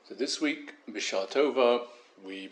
So this week, B'Shah Tova, we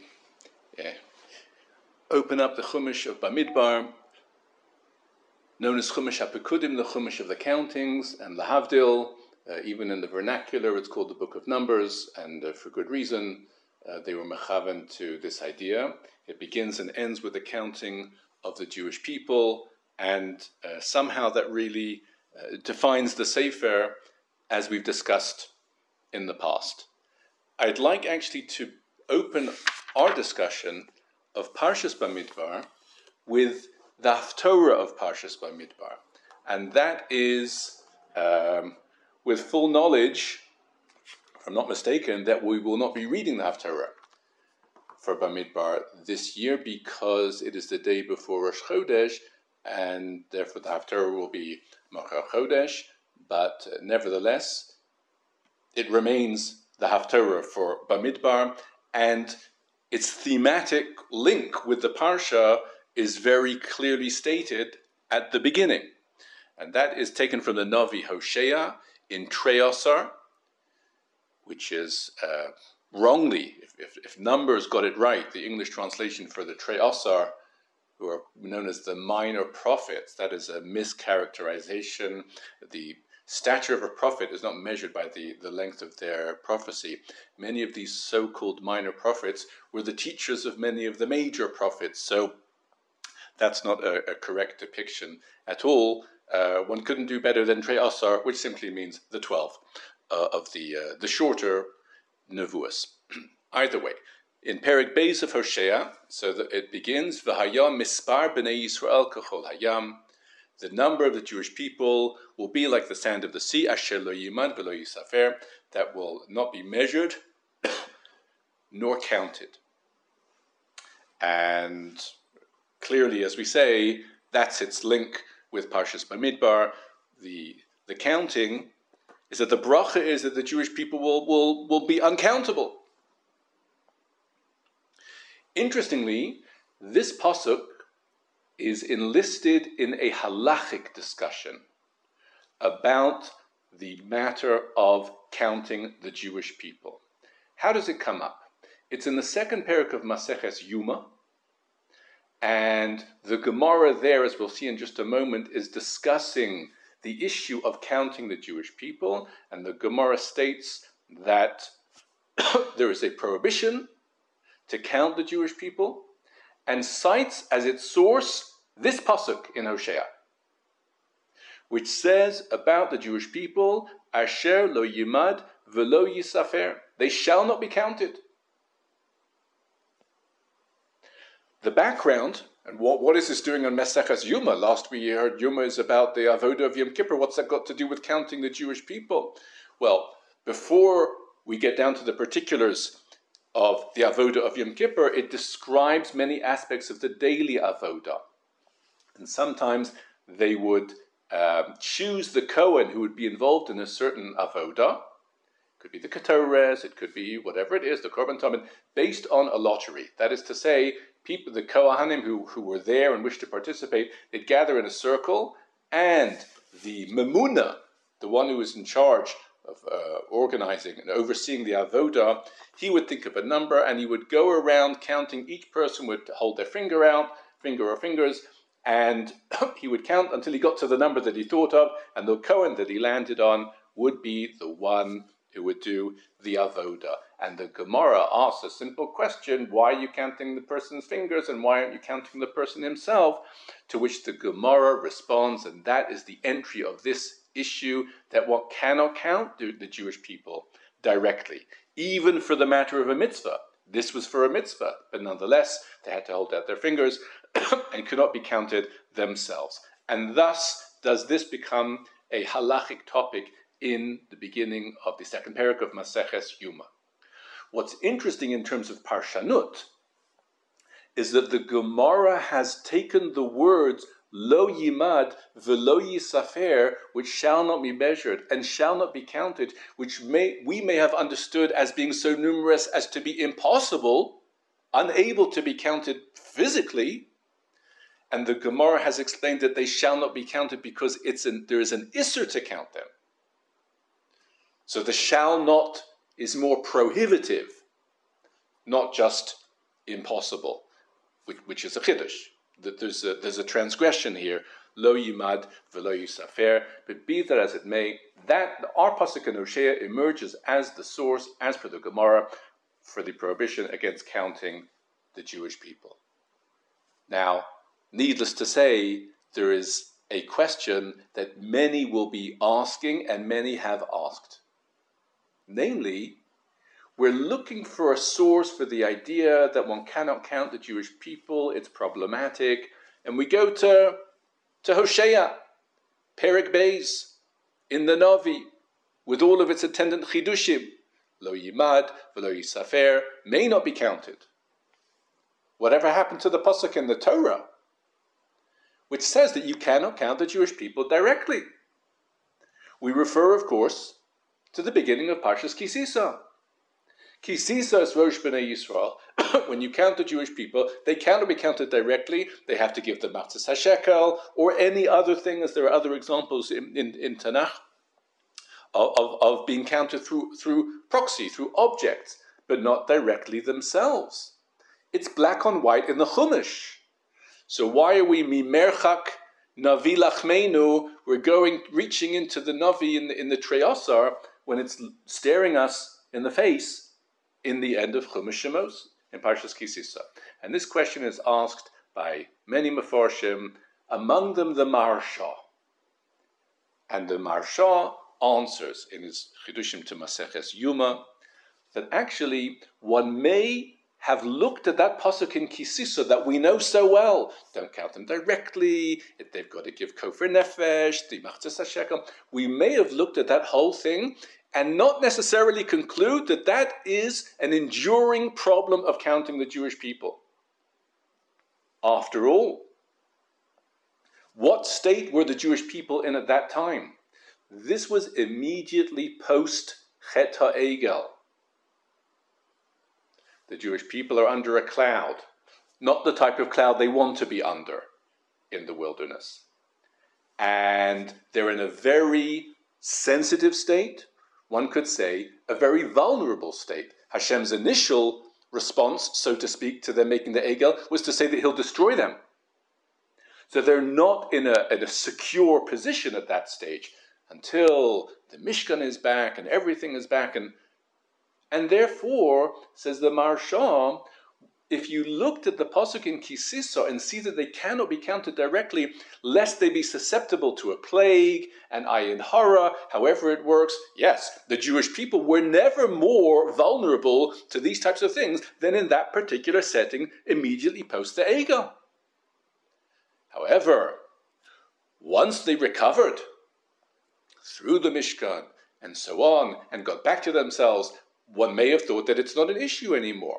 open up the Chumash of Bamidbar, known as Chumash HaPekudim, the Chumash of the countings, and Lahavdil. Even in the vernacular, it's called the Book of Numbers, and for good reason. They were mechaven to this idea. It begins and ends with the counting of the Jewish people, and somehow that really defines the Sefer as we've discussed in the past. I'd like actually to open our discussion of Parshas Bamidbar with the Haftorah of Parshas Bamidbar, and that is with full knowledge, if I'm not mistaken, that we will not be reading the Haftorah for Bamidbar this year because it is the day before Rosh Chodesh, and therefore the Haftorah will be Machar Chodesh, but nevertheless, it remains the Haftorah for Bamidbar, and its thematic link with the Parsha is very clearly stated at the beginning. And that is taken from the Navi Hosea in Treyasar, which is wrongly, if Numbers got it right, the English translation for the Treyasar, who are known as the minor prophets, that is a mischaracterization. The stature of a prophet is not measured by the length of their prophecy. Many of these so-called minor prophets were the teachers of many of the major prophets, so that's not a correct depiction at all. One couldn't do better than Treyasar, which simply means the 12 of the shorter Nevuos. Either way, in Perek Beis of Hosea, so that it begins, V'hayam mispar b'nei Yisrael kachol hayam. The number of the Jewish people will be like the sand of the sea, asher lo yimad v'lo yisafer, that will not be measured nor counted. And clearly, as we say, that's its link with Parshas Bamidbar. The counting is that the bracha is that the Jewish people will be uncountable. Interestingly, this pasuk is enlisted in a halachic discussion about the matter of counting the Jewish people. How does it come up? It's in the second perek of Maseches Yuma, and the Gemara there, as we'll see in just a moment, is discussing the issue of counting the Jewish people, and the Gemara states that there is a prohibition to count the Jewish people, and cites as its source this pasuk in Hosea, which says about the Jewish people, Asher lo yimad v'lo yisafer, they shall not be counted. The background, and what is this doing on Maseches Yuma? Last we heard Yuma is about the Avodah of Yom Kippur. What's that got to do with counting the Jewish people? Well, before we get down to the particulars of the Avodah of Yom Kippur, it describes many aspects of the daily Avodah. And sometimes they would choose the Kohen who would be involved in a certain Avodah. It could be the Ketores, it could be whatever it is, the Korban Tamid, based on a lottery. That is to say, people, the Kohanim who were there and wished to participate, they'd gather in a circle, and the Memuna, the one who was in charge of organizing and overseeing the Avodah, he would think of a number and he would go around counting. Each person would hold their finger out, finger or fingers, and he would count until he got to the number that he thought of, and the Kohen that he landed on would be the one who would do the Avodah. And the Gemara asks a simple question: why are you counting the person's fingers and why aren't you counting the person himself? To which the Gemara responds, and that is the entry of this issue, that one cannot count the Jewish people directly, even for the matter of a mitzvah. This was for a mitzvah, but nonetheless, they had to hold out their fingers and could not be counted themselves. And thus does this become a halachic topic in the beginning of the second perek of Maseches Yuma. What's interesting in terms of Parshanut is that the Gemara has taken the words Lo yimad v'lo yisafer, which shall not be measured and shall not be counted, which we may have understood as being so numerous as to be impossible, unable to be counted physically. And the Gemara has explained that they shall not be counted because there is an isser to count them. So the shall not is more prohibitive, not just impossible, which is a chiddush. That there's a transgression here, lo yimad v'lo yisafer. But be that as it may, that our pasuk in Hosea emerges as the source, as per the Gemara, for the prohibition against counting the Jewish people. Now, needless to say, there is a question that many will be asking, and many have asked. Namely, we're looking for a source for the idea that one cannot count the Jewish people, it's problematic, and we go to Hosea, Perek Beis, in the Navi, with all of its attendant chidushim. Lo yimad v'lo yisafer, may not be counted. Whatever happened to the pasuk in the Torah, which says that you cannot count the Jewish people directly? We refer, of course, to the beginning of Parshas Ki Sisa. Ki Sisa is Rosh B'nai Yisrael. When you count the Jewish people, they cannot be counted directly. They have to give the Matzos HaShekel or any other thing, as there are other examples in Tanakh, of being counted through proxy, through objects, but not directly themselves. It's black on white in the Chumash. So why are we mimerchak navi lachmeinu? We're reaching into the navi in the Treyasar when it's staring us in the face in the end of Chumash Shemos in Parshas Ki Sisa. And this question is asked by many Mefarshim, among them the Maharsha. And the Maharsha answers in his Chidushim to Maseches Yuma that actually one may have looked at that pasuk in Ki Sisa that we know so well. Don't count them directly. They've got to give kofer nefesh, the Matzos HaShekel. We may have looked at that whole thing and not necessarily conclude that that is an enduring problem of counting the Jewish people. After all, what state were the Jewish people in at that time? This was immediately post Chet HaEgel. The Jewish people are under a cloud, not the type of cloud they want to be under in the wilderness. And they're in a very sensitive state, one could say a very vulnerable state. Hashem's initial response, so to speak, to them making the Egel was to say that he'll destroy them. So they're not in a secure position at that stage until the Mishkan is back and everything is back. And therefore, says the Maharsha, if you looked at the pasuk in Ki Sisa and see that they cannot be counted directly, lest they be susceptible to a plague, an ayin hara, however it works, yes, the Jewish people were never more vulnerable to these types of things than in that particular setting immediately post the Egel. However, once they recovered through the Mishkan and so on, and got back to themselves, one may have thought that it's not an issue anymore.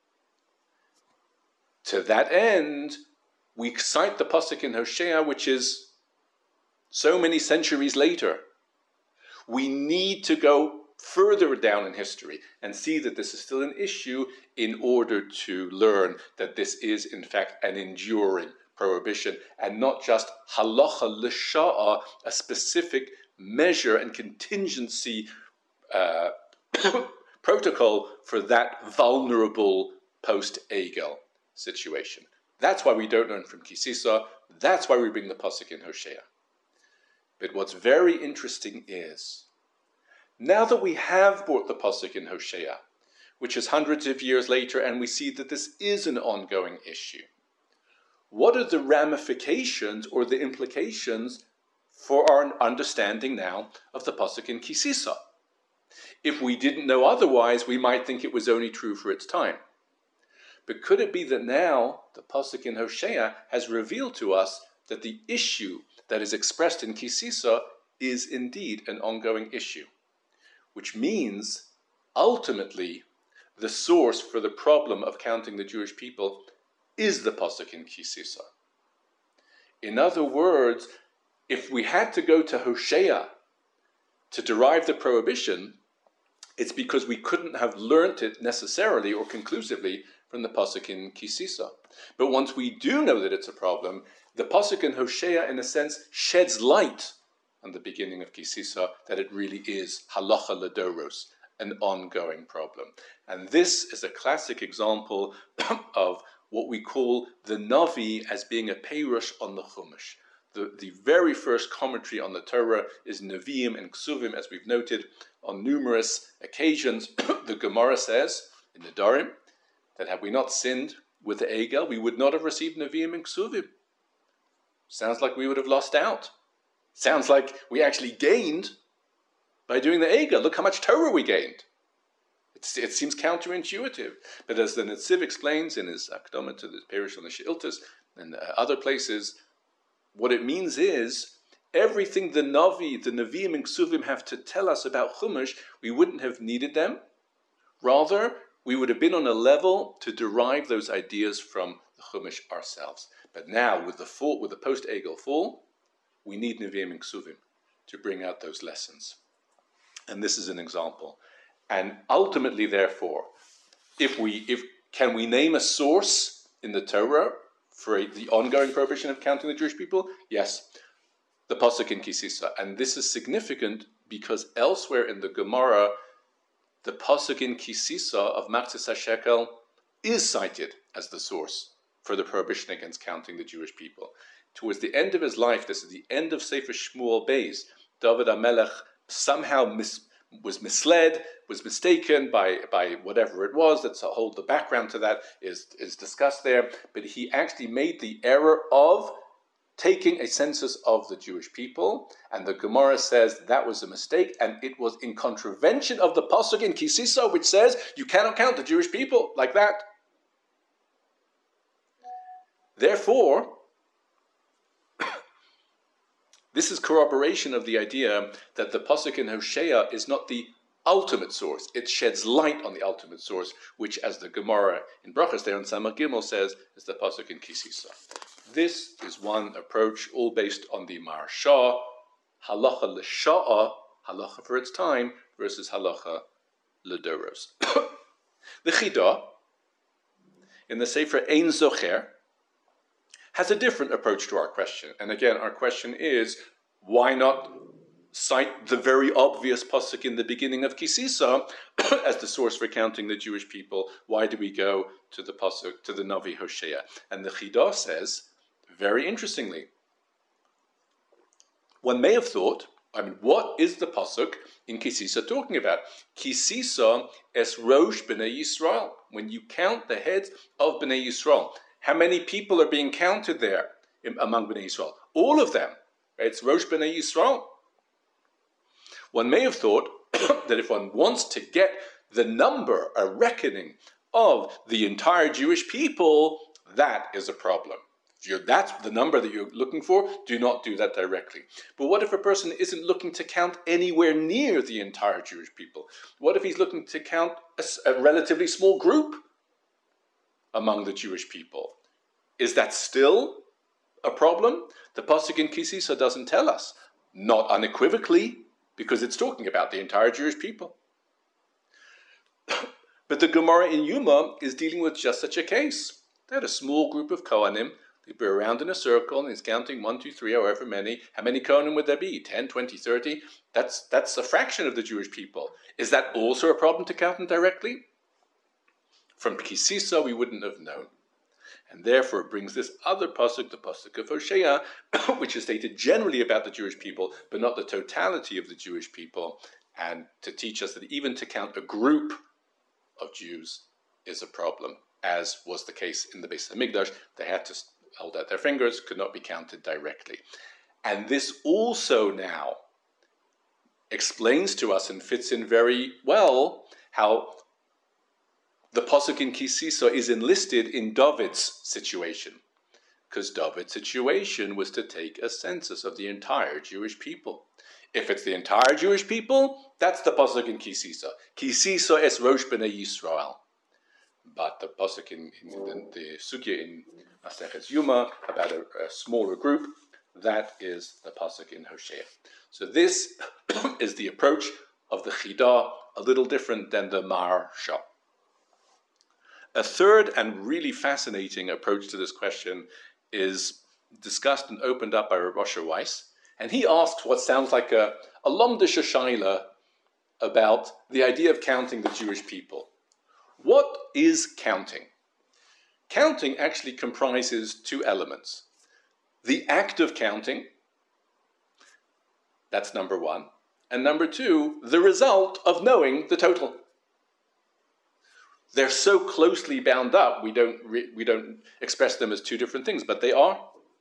To that end, we cite the pasuk in Hosea, which is so many centuries later. We need to go further down in history and see that this is still an issue in order to learn that this is, in fact, an enduring prohibition and not just halacha l'sha'a, a specific measure and contingency protocol for that vulnerable post-Egel situation. That's why we don't learn from Ki Sisa. That's why we bring the pasuk in Hosea. But what's very interesting is, now that we have brought the pasuk in Hosea, which is hundreds of years later, and we see that this is an ongoing issue, what are the ramifications or the implications for our understanding now of the pasuk in Ki Sisa? If we didn't know otherwise, we might think it was only true for its time. But could it be that now the pasuk in Hosea has revealed to us that the issue that is expressed in Ki Sisa is indeed an ongoing issue, which means ultimately the source for the problem of counting the Jewish people is the pasuk in Ki Sisa. In other words, if we had to go to Hosea to derive the prohibition, it's because we couldn't have learnt it necessarily or conclusively from the pasuk in Ki Sisa. But once we do know that it's a problem, the pasuk in Hosea, in a sense, sheds light on the beginning of Ki Sisa that it really is halacha ledoros, an ongoing problem. And this is a classic example of what we call the Navi as being a Peirush on the Chumash. The very first commentary on the Torah is Nevi'im and Ksuvim, as we've noted on numerous occasions. The Gemara says in the Nedarim that had we not sinned with the Egel, we would not have received Nevi'im and Ksuvim. Sounds like we would have lost out. Sounds like we actually gained by doing the Egel. Look how much Torah we gained. It seems counterintuitive. But as the Netziv explains in his Akdama to the Parish on the She'iltas and other places, what it means is everything the Navi, the Nevi'im and Ksuvim have to tell us about Chumash, we wouldn't have needed them. Rather, we would have been on a level to derive those ideas from the Chumash ourselves. But now, with the post-Egel fall, we need Nevi'im and Ksuvim to bring out those lessons. And this is an example. And ultimately, therefore, can we name a source in the Torah for the ongoing prohibition of counting the Jewish people? Yes, the pasuk in Kisisa. And this is significant because elsewhere in the Gemara, the pasuk in Kisisa of Machzis HaShekel is cited as the source for the prohibition against counting the Jewish people. Towards the end of his life, this is the end of Sefer Shmuel Beis, David HaMelech somehow was misled, was mistaken by whatever it was. That's the background to that is discussed there. But he actually made the error of taking a census of the Jewish people, and the Gemara says that was a mistake, and it was in contravention of the pasuk in Kisisa, which says you cannot count the Jewish people like that. Therefore, this is corroboration of the idea that the pasuk in Hosea is not the ultimate source. It sheds light on the ultimate source, which, as the Gemara in Brachos there on Samach Gimel says, is the pasuk in Kisisa. This is one approach, all based on the Maharsha, halacha l'sha'a, halacha for its time, versus halacha l'doros. The Chida, in the Sefer Ein Zocher, has a different approach to our question. And again, our question is, why not cite the very obvious pasuk in the beginning of Kisisa as the source for counting the Jewish people? Why do we go to the pasuk, to the Navi Hosea? And the Chida says, very interestingly, one may have thought, what is the pasuk in Kisisa talking about? Kisisa es rosh b'nei Yisrael. When you count the heads of b'nei Yisrael, how many people are being counted there among b'nei Yisrael? All of them. It's rosh b'nei Yisrael. One may have thought that if one wants to get the number, a reckoning of the entire Jewish people, that is a problem. If that's the number that you're looking for, do not do that directly. But what if a person isn't looking to count anywhere near the entire Jewish people? What if he's looking to count a relatively small group among the Jewish people? Is that still a problem? The pasuk in Kisisa doesn't tell us, not unequivocally, because it's talking about the entire Jewish people. But the Gemara in Yuma is dealing with just such a case. They had a small group of Kohanim. They'd be around in a circle, and he's counting 1, 2, 3, however many. How many Kohanim would there be? 10, 20, 30? That's a fraction of the Jewish people. Is that also a problem to count them directly? From Kisisa, we wouldn't have known. And therefore it brings this other pasuk, the pasuk of Hosea, which is stated generally about the Jewish people, but not the totality of the Jewish people, and to teach us that even to count a group of Jews is a problem, as was the case in the Beis HaMikdash. They had to hold out their fingers, could not be counted directly. And this also now explains to us and fits in very well how the pasuk in Kisisa is enlisted in David's situation, because David's situation was to take a census of the entire Jewish people. If it's the entire Jewish people, that's the pasuk in Kisisa. Kisisa es rosh b'nei Yisrael. But the pasuk in the sugya in Masechet Yuma about a smaller group, that is the pasuk in Hosea. So this is the approach of the Chida, a little different than the Maharsha. A third and really fascinating approach to this question is discussed and opened up by Rav Osher Weiss, and he asks what sounds like a lomdisha shaila about the idea of counting the Jewish people. What is counting? Counting actually comprises two elements. The act of counting, that's number one, and number two, the result of knowing the total. They're so closely bound up, we don't express them as two different things, but they are.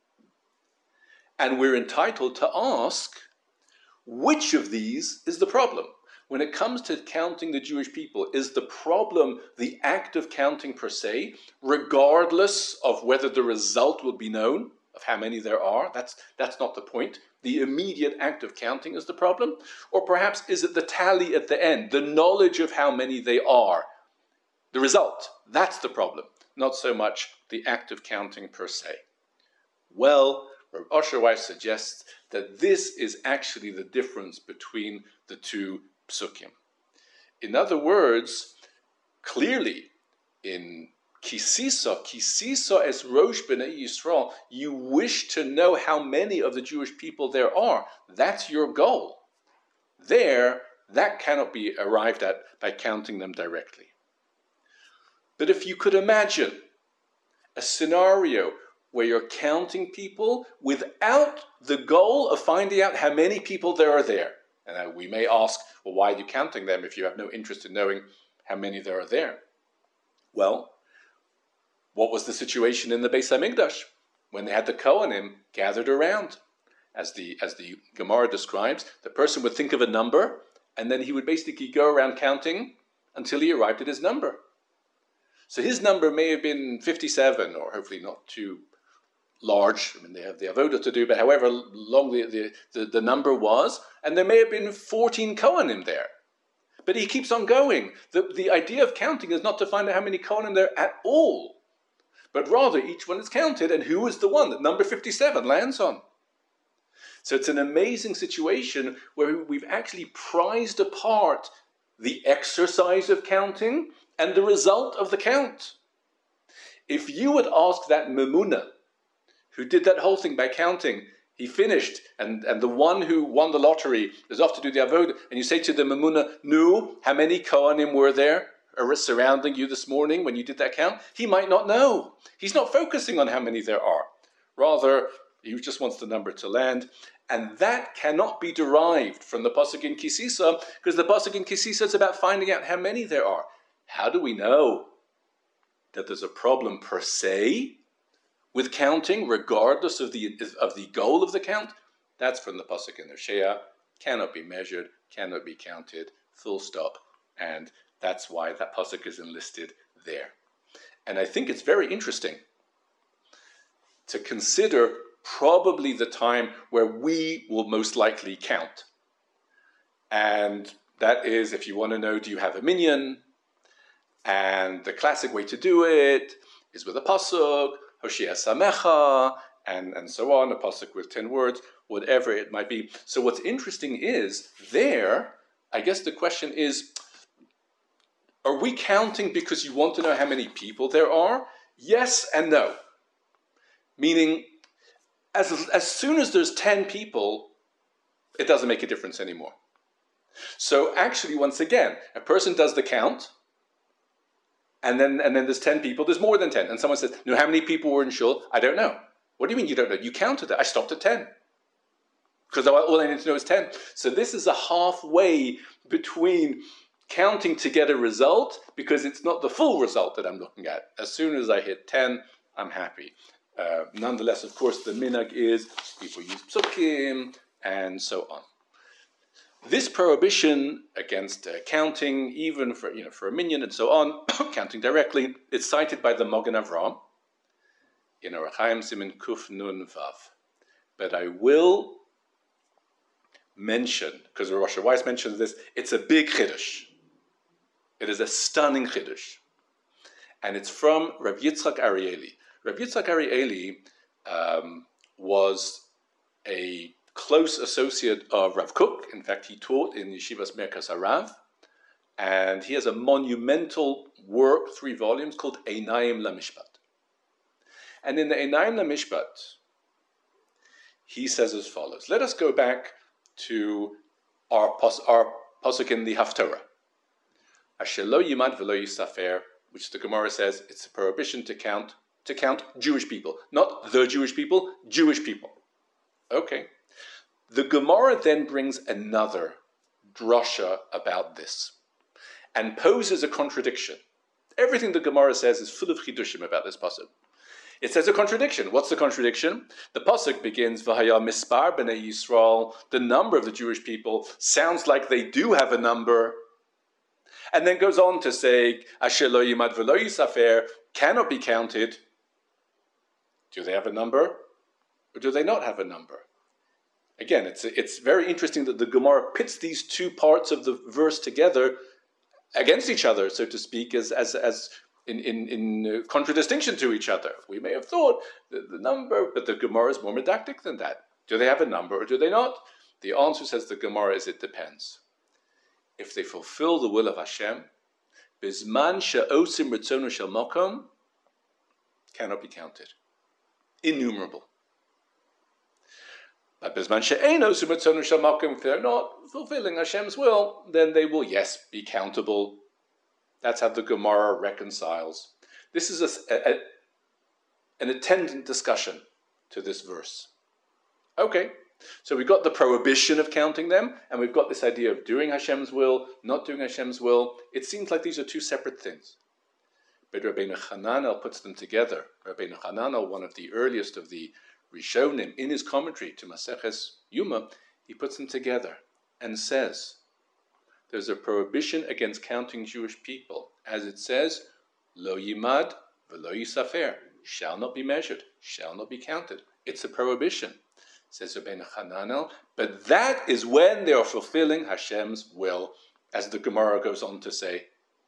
And we're entitled to ask, which of these is the problem? When it comes to counting the Jewish people, is the problem the act of counting per se, regardless of whether the result will be known of how many there are? That's not the point. The immediate act of counting is the problem. Or perhaps is it the tally at the end, the knowledge of how many they are? The result, that's the problem, not so much the act of counting per se. Well, Rav Osher Weiss suggests that this is actually the difference between the two psukim. In other words, clearly in Kisisa es Rosh B'nai Yisrael, you wish to know how many of the Jewish people there are. That's your goal. There, that cannot be arrived at by counting them directly. But if you could imagine a scenario where you're counting people without the goal of finding out how many people there are there. And we may ask, well, why are you counting them if you have no interest in knowing how many there are there? Well, what was the situation in the Beis HaMikdash when they had the Kohanim gathered around? As the Gemara describes, the person would think of a number, and then he would basically go around counting until he arrived at his number. So his number may have been 57, or hopefully not too large. I mean, they have the avodah to do, but however long the number was, and there may have been 14 Kohanim there. But he keeps on going. The idea of counting is not to find out how many Kohanim there are at all, but rather each one is counted, and who is the one that number 57 lands on. So it's an amazing situation where we've actually prized apart the exercise of counting and the result of the count. If you would ask that Memuna, who did that whole thing by counting, he finished, and the one who won the lottery is off to do the avodah, and you say to the Memuna, "No, how many Kohanim were there surrounding you this morning when you did that count?" He might not know. He's not focusing on how many there are. Rather, he just wants the number to land. And that cannot be derived from the pasuk in Kisisa, because the pasuk in Kisisa is about finding out how many there are. How do we know that there's a problem per se with counting, regardless of the goal of the count? That's from the pasuk in Hosea. Cannot be measured, cannot be counted, full stop. And that's why that pasuk is enlisted there. And I think it's very interesting to consider probably the time where we will most likely count. And that is, if you want to know, do you have a minyan? And the classic way to do it is with a pasuk, Hoshea Samecha, and so on, a pasuk with 10 words, whatever it might be. So what's interesting is, there, I guess the question is, are we counting because you want to know how many people there are? Yes and no. Meaning, as soon as there's 10 people, it doesn't make a difference anymore. So actually, once again, a person does the count, and then there's 10 people, there's more than 10. And someone says, no, how many people were in shul? I don't know. What do you mean you don't know? You counted it. I stopped at 10. Because all I need to know is 10. So this is a halfway between counting to get a result, because it's not the full result that I'm looking at. As soon as I hit 10, I'm happy. Nonetheless, of course, the minhag is people use psukim and so on. This prohibition against counting, even for a minyan and so on, counting directly, is cited by the Mogen Avraham in Orach Chaim Siman Kuf Nun Vav. But I will mention, because Rav Osher Weiss mentions this, it's a big chiddush. It is a stunning chiddush, and it's from Rav Yitzchak Arieli. Rav Yitzchak Arieli was a close associate of Rav Kook. In fact, he taught in Yeshivas Merkas Harav, and he has a monumental work, 3 volumes, called Einayim LaMishpat. And in the Einayim LaMishpat, he says as follows. Let us go back to our pasuk in the Haftorah. Asher lo yimad v'lo yisafer, which the Gemara says it's a prohibition to count Jewish people. Not the Jewish people, Jewish people. Okay. The Gemara then brings another drasha about this and poses a contradiction. Everything the Gemara says is full of chidushim about this pasuk. It says a contradiction. What's the contradiction? The pasuk begins, V'haya mispar b'nei Yisrael, the number of the Jewish people sounds like they do have a number, and then goes on to say, Asher lo yimad v'lo yisafer, cannot be counted. Do they have a number, or do they not have a number? Again, it's very interesting that the Gemara pits these two parts of the verse together against each other, so to speak, as in contradistinction to each other. We may have thought the number, but the Gemara is more medactic than that. Do they have a number or do they not? The answer, says the Gemara, is it depends. If they fulfill the will of Hashem, bizman she'osim ritzonu shel makom, cannot be counted. Innumerable. But bizman she'ein osim ritzonu shel makom, if they're not fulfilling Hashem's will, then they will, yes, be countable. That's how the Gemara reconciles. This is an attendant discussion to this verse. Okay, so we've got the prohibition of counting them, and we've got this idea of doing Hashem's will, not doing Hashem's will. It seems like these are two separate things. But Rabbeinu Hananel puts them together. Rabbeinu Hananel, one of the earliest of the Rishonim, in his commentary to Maseches Yuma, he puts them together and says, there's a prohibition against counting Jewish people. As it says, Lo yimad v'lo yisafer, shall not be measured, shall not be counted. It's a prohibition, says Rabbeinu Hananel, but that is when they are fulfilling Hashem's will, as the Gemara goes on to say.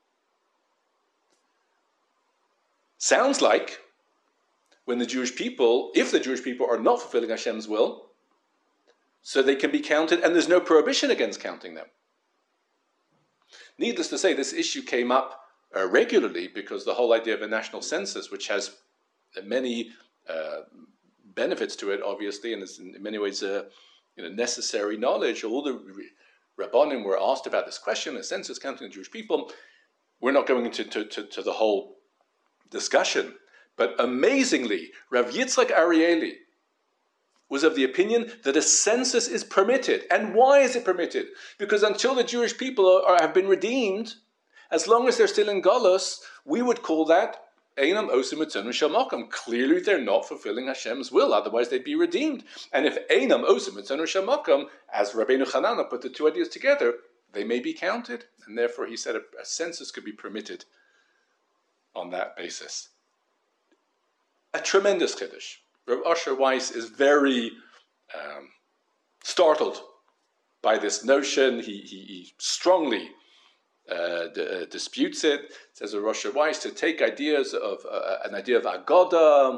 Sounds like when the Jewish people, if the Jewish people are not fulfilling Hashem's will, so they can be counted, and there's no prohibition against counting them. Needless to say, this issue came up regularly because the whole idea of a national census, which has many benefits to it, obviously, and is in many ways necessary knowledge. All the Rabbanim were asked about this question, a census counting the Jewish people. We're not going into to the whole discussion, but amazingly, Rav Yitzchak Arieli was of the opinion that a census is permitted. And why is it permitted? Because until the Jewish people have been redeemed, as long as they're still in Galus, we would call that Einam Osim Ritzonu Shel Makom. Clearly they're not fulfilling Hashem's will, otherwise they'd be redeemed. And if Einam Osim Ritzonu Shel Makom, as Rabbeinu Hananel put the two ideas together, they may be counted. And therefore he said a census could be permitted on that basis. A tremendous chiddush. Rav Asher Weiss is very startled by this notion. He strongly disputes it. Says Rav Asher Weiss to take ideas of an idea of Agoda,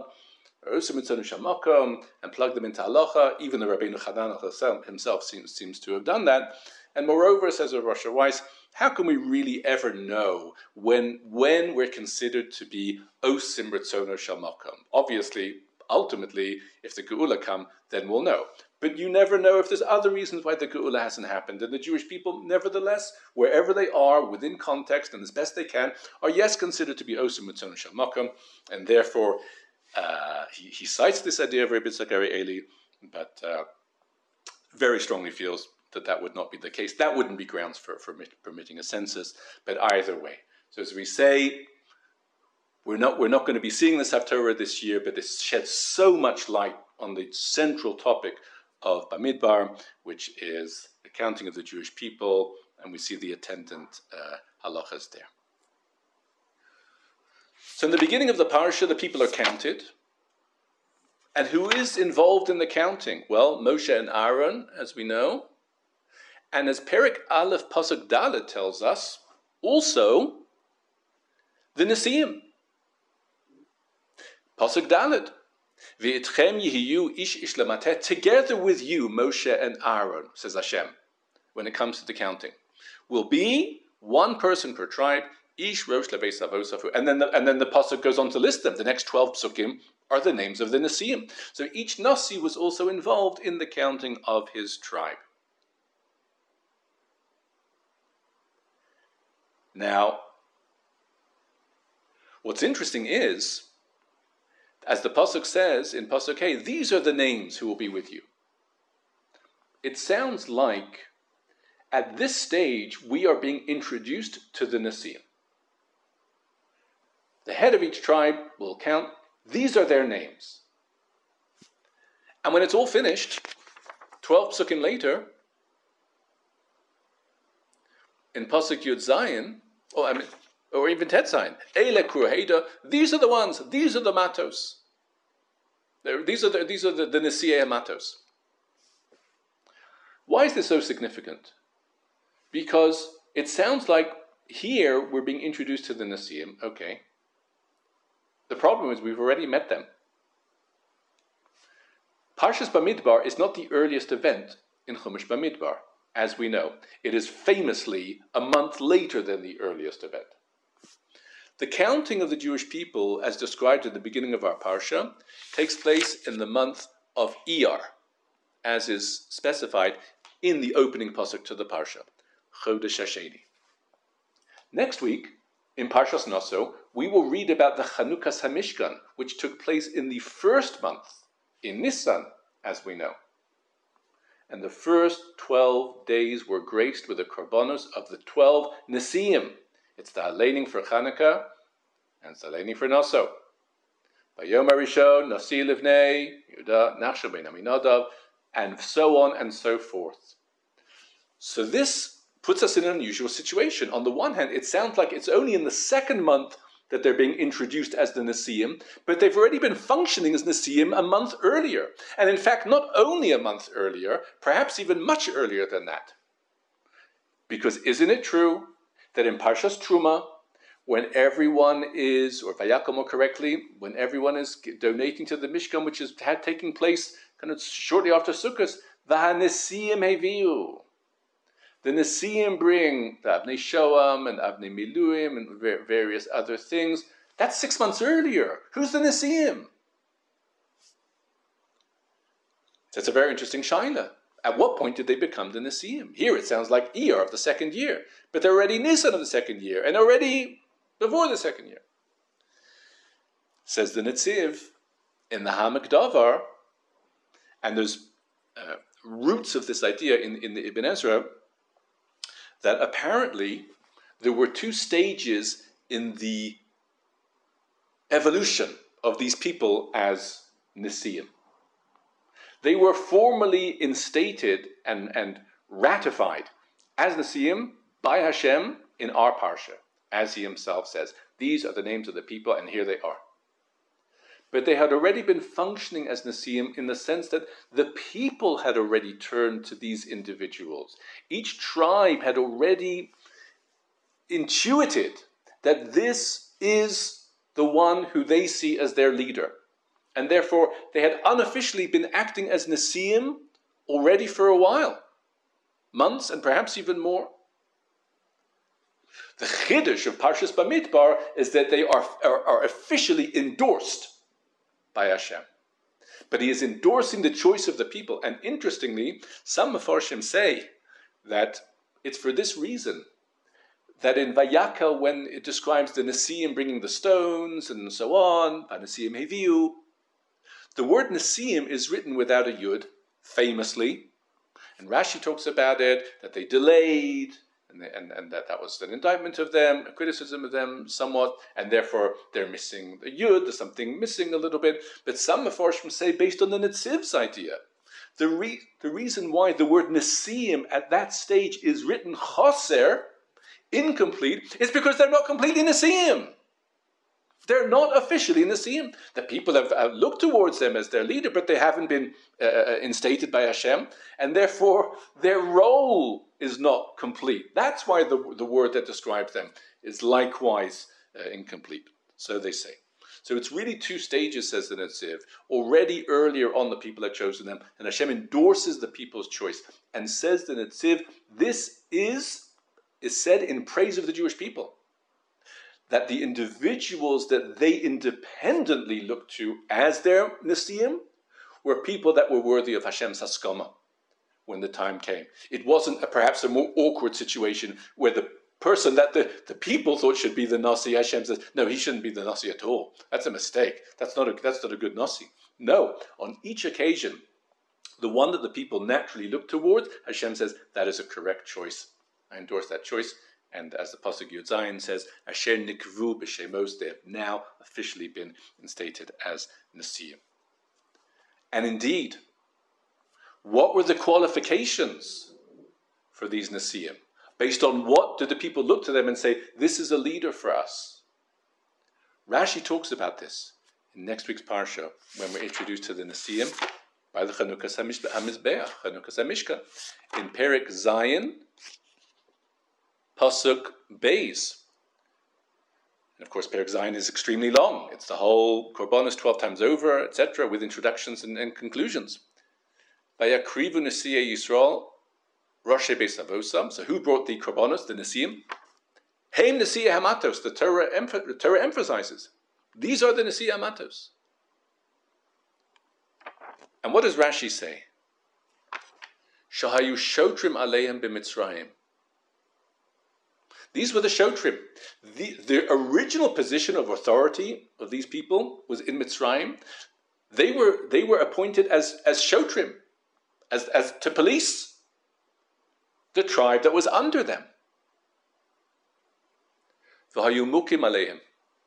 and plug them into halacha. Even the Rabbeinu Hananel himself seems to have done that. And moreover, says Rav Asher Weiss, how can we really ever know when we're considered to be osim ritzono shel makom? Obviously, ultimately, if the Geula come, then we'll know. But you never know if there's other reasons why the Geula hasn't happened. And the Jewish people, nevertheless, wherever they are, within context and as best they can, are yes considered to be osim ritzono shel makom. And therefore, he cites this idea of Rabbi Yitzchak Arieli, but very strongly feels that would not be the case. That wouldn't be grounds for permitting a census. But either way, so as we say, we're not going to be seeing this Haftorah this year, but this sheds so much light on the central topic of Bamidbar, which is the counting of the Jewish people, and we see the attendant halachas there. So in the beginning of the parsha, the people are counted. And who is involved in the counting? Well, Moshe and Aaron, as we know. And as Perek Aleph Pasuk Dalet tells us, also the Nesiim. Pasuk Dalet. V'itchem yihiyu ish ish lemateh, together with you, Moshe and Aaron, says Hashem, when it comes to the counting, will be one person per tribe, ish rosh lebeis avosafu. And then the pasuk goes on to list them. The next 12 psukim are the names of the Nesiim. So each Nasi was also involved in the counting of his tribe. Now, what's interesting is, as the Pasuk says in Pasuk Hey, these are the names who will be with you. It sounds like at this stage we are being introduced to the Nesiim. The head of each tribe will count, these are their names. And when it's all finished, 12 psukim later, in Pasuk Yud Zayin, or even Tet Zayin, Eile Kurheida, these are the ones, these are the matos. These are the Nesiei matos. Why is this so significant? Because it sounds like here we're being introduced to the Nesiim, okay. The problem is we've already met them. Parshas Bamidbar is not the earliest event in Chumash Bamidbar, as we know. It is famously a month later than the earliest event. The counting of the Jewish people, as described at the beginning of our Parsha, takes place in the month of Iyar, as is specified in the opening pasuk to the Parsha, Chodesh Hasheni. Next week, in Parshas Naso, we will read about the Chanukas HaMishkan, which took place in the first month, in Nisan, as we know. And the first 12 days were graced with the korbanos of the 12 Nesiim. It's the Halening for Chanukah, and it's the Halening for Naso. Bayom HaRishon, Nasi Livnei, Yehuda, Nachshon ben Aminadav, and so on and so forth. So this puts us in an unusual situation. On the one hand, it sounds like it's only in the second month that they're being introduced as the Nesiim, but they've already been functioning as Nesiim a month earlier. And in fact, not only a month earlier, perhaps even much earlier than that. Because isn't it true that in Parshas Truma, when everyone is, or Vayakom more correctly, when everyone is donating to the Mishkan, which had taking place kind of shortly after Sukkot, V'hanesiim heviu. The Nesiim bring the Avnei Shoam and Avnei Miluim and various other things. That's 6 months earlier. Who's the Nesiim? That's a very interesting shaila. At what point did they become the Nesiim? Here it sounds like Iyar of the second year, but they're already Nisan of the second year, and already before the second year. Says the Netziv in the Hamak Davar, and there's roots of this idea in the Ibn Ezra, that apparently there were two stages in the evolution of these people as Nesiim. They were formally instated and ratified as Nesiim by Hashem in our Parsha, as he himself says. These are the names of the people, and here they are. But they had already been functioning as Nesiim in the sense that the people had already turned to these individuals. Each tribe had already intuited that this is the one who they see as their leader. And therefore, they had unofficially been acting as Nesiim already for a while. Months and perhaps even more. The Chiddush of Parshas Bamidbar is that they are officially endorsed by Hashem. But he is endorsing the choice of the people. And interestingly, some Mefarshim say that it's for this reason that in Vayakel, when it describes the Nesiim bringing the stones and so on, Nesiim Heviu, the word Nesiim is written without a yud, famously. And Rashi talks about it, that they delayed, and that was an indictment of them, a criticism of them somewhat, and therefore they're missing the yud, there's something missing a little bit. But some Mefarshim say, based on the Netziv's idea, the reason why the word Nesiim at that stage is written choser, incomplete, is because they're not completely Nesiim. They're not officially Nesiim. The people have looked towards them as their leader, but they haven't been instated by Hashem, and therefore their role is not complete. That's why the word that describes them is likewise incomplete. So they say. So it's really two stages, says the Netziv. Already earlier on, the people had chosen them, and Hashem endorses the people's choice, and says the Netziv, this is said in praise of the Jewish people. That the individuals that they independently looked to as their Nesiim were people that were worthy of Hashem's haskama when the time came. It wasn't perhaps a more awkward situation where the person that the people thought should be the Nasi, Hashem says, no, he shouldn't be the Nasi at all. That's a mistake. That's not a good Nasi. No, on each occasion, the one that the people naturally look towards, Hashem says, that is a correct choice. I endorse that choice. And as the Pasuk Yud Zayin says, Asher nikvu b'shemos, they have now officially been instated as Nasiim. And indeed, what were the qualifications for these Nasiim? Based on what did the people look to them and say, this is a leader for us? Rashi talks about this in next week's Parsha, when we're introduced to the Nasiim, by the Chanukas HaMizbeach, Chanukas HaMishkan. In Perek Zayin, Pasuk Beis. And of course, Perek Zayin is extremely long. It's the whole Korbanos 12 times over, etc., with introductions and conclusions. Vayakrivu Nasiei Yisrael, Rosh Beis Avosam. So who brought the Korbanos, the Nasiim? Heim Nasiei Hamatos, the Torah emphasizes. These are the Nasiei Hamatos. And what does Rashi say? Shahayu Shotrim Aleim b'Mitzrayim. These were the Shotrim. The original position of authority of these people was in Mitzrayim. They were appointed as Shotrim, as to police the tribe that was under them. V'hayu mukim aleim.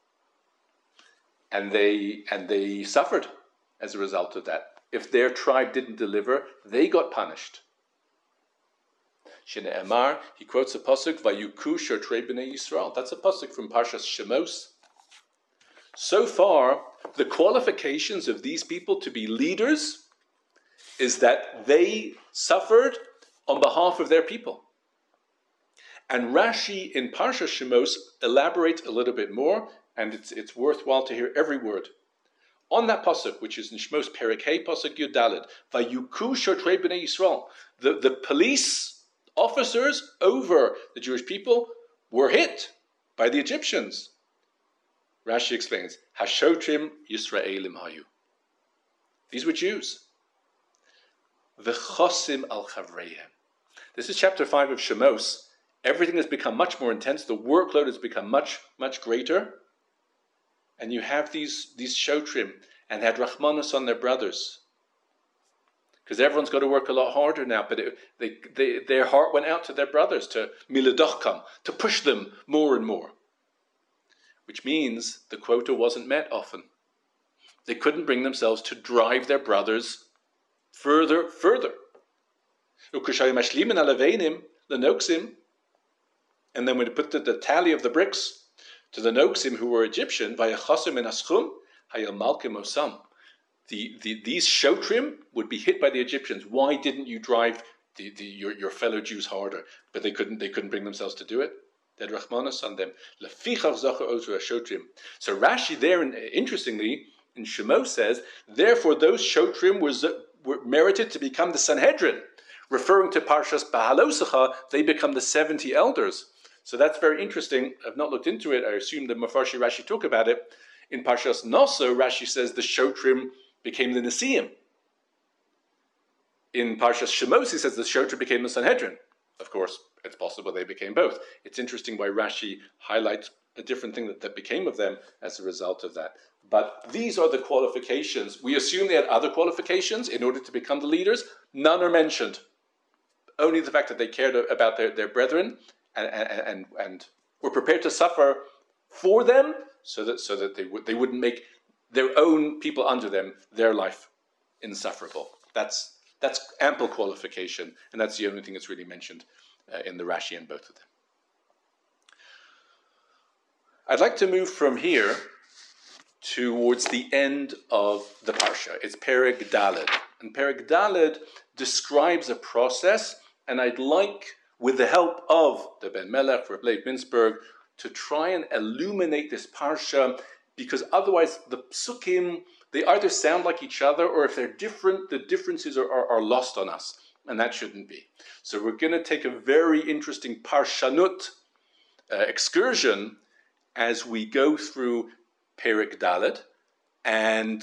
And they suffered as a result of that. If their tribe didn't deliver, they got punished. Shene Emar, he quotes a pasuk, Vayuku Shotrei B'nei Yisrael. That's a pasuk from Parshas Shemos. So far, the qualifications of these people to be leaders is that they suffered on behalf of their people. And Rashi in Parshas Shemos elaborates a little bit more, and it's worthwhile to hear every word. On that pasuk, which is in Shemos Perek Hey, pasuk Yud Daled, Vayuku Shotrei B'nei Yisrael, the police officers over the Jewish people were hit by the Egyptians. Rashi explains, Hashotrim Yisraelim Hayu. These were Jews. V'chosim al chavreihem. This is chapter 5 of Shemos. Everything has become much more intense. The workload has become much, much greater. And you have these Shotrim, and had Rachmanos on their brothers. Because everyone's got to work a lot harder now, but their heart went out to their brothers, to miladochkam, to push them more and more. Which means the quota wasn't met often. They couldn't bring themselves to drive their brothers further. And then when they put the tally of the bricks to the Noksim, who were Egyptian, vayachasim en aschum hayal malkim osam. These Shotrim would be hit by the Egyptians. Why didn't you drive your fellow Jews harder? But they couldn't bring themselves to do it. They had Rachmanos on them. So Rashi there, interestingly, in Shemos says, therefore those Shotrim were merited to become the Sanhedrin. Referring to Parshas Bahalosecha, they become the 70 elders. So that's very interesting. I've not looked into it. I assume the Mefarshi Rashi talk about it. In Parshas Naso, Rashi says the Shotrim became the Nesiim. In Parshas Shemos, he says the Shotrim became the Sanhedrin. Of course, it's possible they became both. It's interesting why Rashi highlights a different thing that became of them as a result of that. But these are the qualifications. We assume they had other qualifications in order to become the leaders. None are mentioned. Only the fact that they cared about their brethren and were prepared to suffer for them, so that they wouldn't make their own people under them their life insufferable. That's ample qualification, and that's the only thing that's really mentioned in the Rashi in both of them. I'd like to move from here towards the end of the Parsha. It's Perek Daled, and Perek Daled describes a process, and I'd like, with the help of the Ben Melech, Reb Leib Mintzberg, to try and illuminate this Parsha, because otherwise the Psukim, they either sound like each other, or if they're different, the differences are lost on us, and that shouldn't be. So we're going to take a very interesting Parshanut excursion as we go through Perek Daled, and